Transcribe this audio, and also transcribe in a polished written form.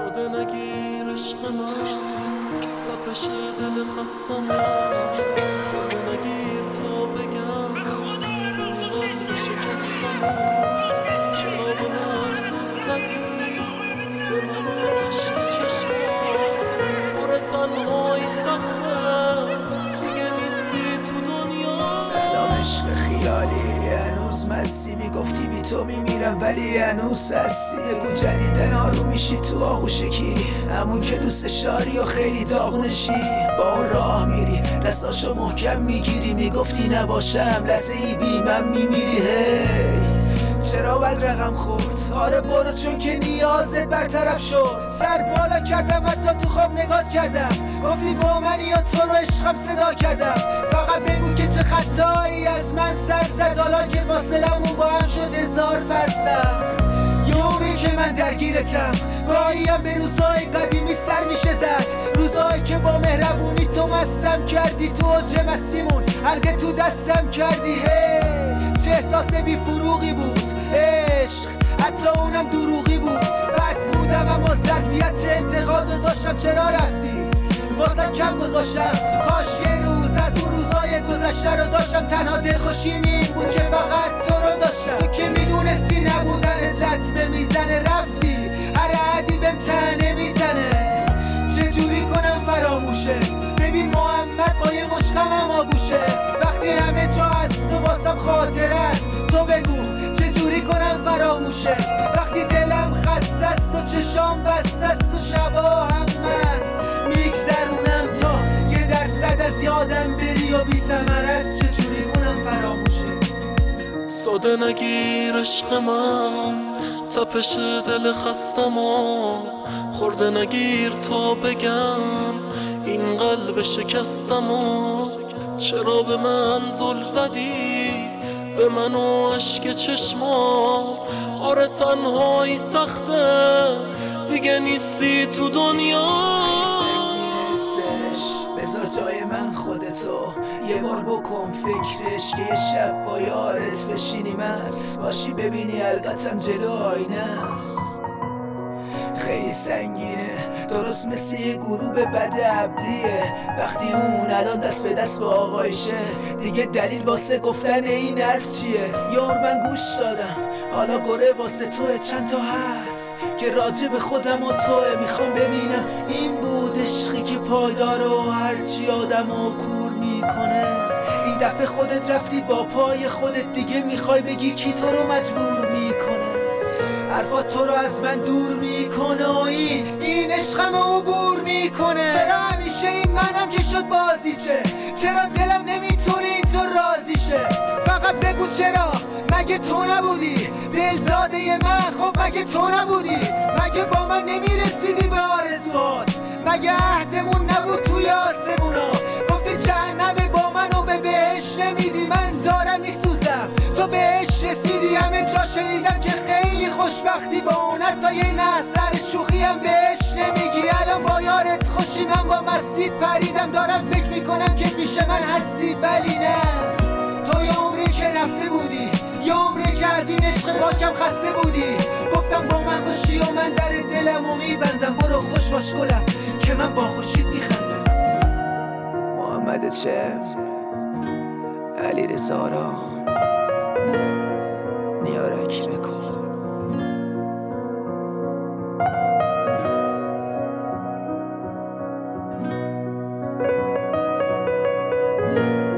ساده نگیر عشق من تپش دل خستم ساده نگیر تا بگم قلب شکستم چرا به من زدی به من عشق چشمم آره تنهایی سخته دیگه نیستی تو دنیا. سلام عشق خیالی، هنوز مستی میگفتی بی تو میمیرم ولی هنوز هستی. بگو جدیدن آروم میشی تو آغوش کی؟ همون که دوست داری و خیلی داغ نشی. با اون راه میری دستاشو محکم میگیری، میگفتی نباشم لحظه ای بی من میمیری. هی چرا باید رقم خورد؟ آره برو چون که نیازت برطرف شد. سر بالا کردم حتی تو خواب نگات کردم، گفتی با من یا تو رو عشقم صدا کردم. فقط بگو که چه خطایی از من سر زد، حالا که فاصلمون با هم شد 1000 فرسخ. یه عمری که من درگیرتم، گاهیم به روزای قدیمی سر میشه زد. روزایی که با مهربونی تو مستم کردی، تو عجم مسیمون حلقه تو دستم کردی. هی چه احساس بی فروغی بود عشق، حتی اونم دروغی بود. بد بودم اما ظرفیت انتقادو داشتم. چرا رفتی؟ واسه کم گذاشتم. کاش یه روز از اون روزای گذشته رو داشتم. تنها دلخوشیم این بود که فقط تو رو داشتم. تو که میدونستی نبودنت لطمه میزنه، رفتی هر عدی بهم تنه میزنه. چجوری کنم فراموشت؟ ببین محمد با یه مشقم آگوشه. وقتی همه جا از تو واسم خاطر است، تو بگو چجوری کنم فراموشت؟ وقتی دلم خسته است و چشام بسته است و شبا هم مست میگذرونم تا 1% از یادم بری و بی ثمر است. چجوری کنم فراموشت؟ ساده نگیر عشق من تپش دل خستم و خورده نگیر تا بگم این قلب شکستم و چرا به من زل زدی به من و عشق چشمام آره تنهایی سخته دیگه نیستی تو دنیا. بذار جای من خودتو یه بار بکن فکرش، که یه شب با یارت بشینی مست باشی ببینی القتم جلو آینه است. خیلی سنگینه درست مثل یه غروب بد ابریه، وقتی اون الان دست به دست با آقایشه دیگه دلیل واسه گفتن این حرف چیه؟ یار من گوش دادم حالا گره واسه توه، چند تا حرف که راجع به خودم و توه. میخوام ببینم این بود عشقی که پایدار و هرچی آدمو کور میکنه. این دفعه خودت رفتی با پای خودت، دیگه میخوای بگی کی تو رو مجبور میکنه؟ حرفات تو رو از من دور میکنه و این عشقم عبور میکنه. چرا همیشه این منم که شد بازیچه؟ چرا دلم نمیتونه این تو راضی شه؟ فقط بگو چرا؟ مگه تو نبودی دل داده من؟ خب مگه تو نبودی؟ مگه با من نمیرسیدی به آرزوات؟ مگه عهدمون نبود توی آسمونا؟ گفتی جهنمه با من و به بهش نمیدی. من دارم میسوزم تو بهش رسیدی. همه جا شنیدم که خیلی خوشبختی با اون، حتی یه نه سر شوخی هم بهش نمیگی. الان با یارت خوشی من با مسجد پریدم، دارم فکر میکنم که پیش من هستی ولی نه. تو یه عمری که رفته بودی، یه عمری که از این عشق پاکم خسته بودی. گفتم با من خوشی و من در دلمو میبندم. برو خوش باش گلم که من با خوشیت میخندم. محمد چه علی رزا نیارک رکورد.